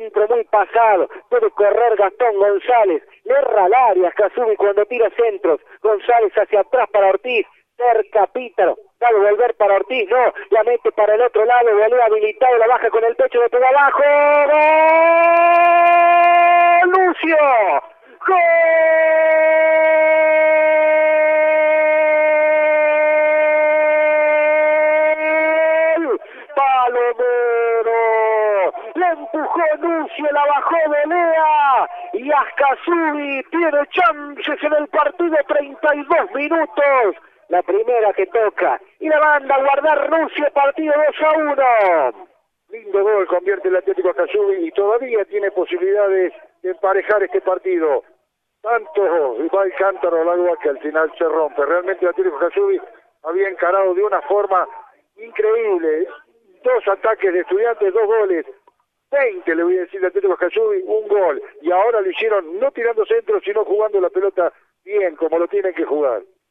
centro muy pasado, puede correr Gastón González, le erra al área Casubi cuando tira centros, González hacia atrás para Ortiz, cerca Pítaro, va a volver para Ortiz, no, la mete para el otro lado, volea habilitado, la baja con el pecho, de pega abajo, ¡gol! ¡Lucio! ¡Gol! Palomero, le empujó Lucio, la bajó de Lea y Ascasubi tiene chances en el partido, 32 minutos, la primera que toca y la manda a guardar Lucio, partido 2-1. Lindo gol convierte el Atlético Ascasubi y todavía tiene posibilidades de emparejar este partido. Tanto va el cántaro al agua que al final se rompe. Realmente el Atlético Ascasubi había encarado de una forma increíble. 2 ataques de Estudiantes, 2 goles. 20 le voy a decir al Atlético Ascasubi, 1 gol. Y ahora lo hicieron no tirando centros, sino jugando la pelota bien, como lo tienen que jugar.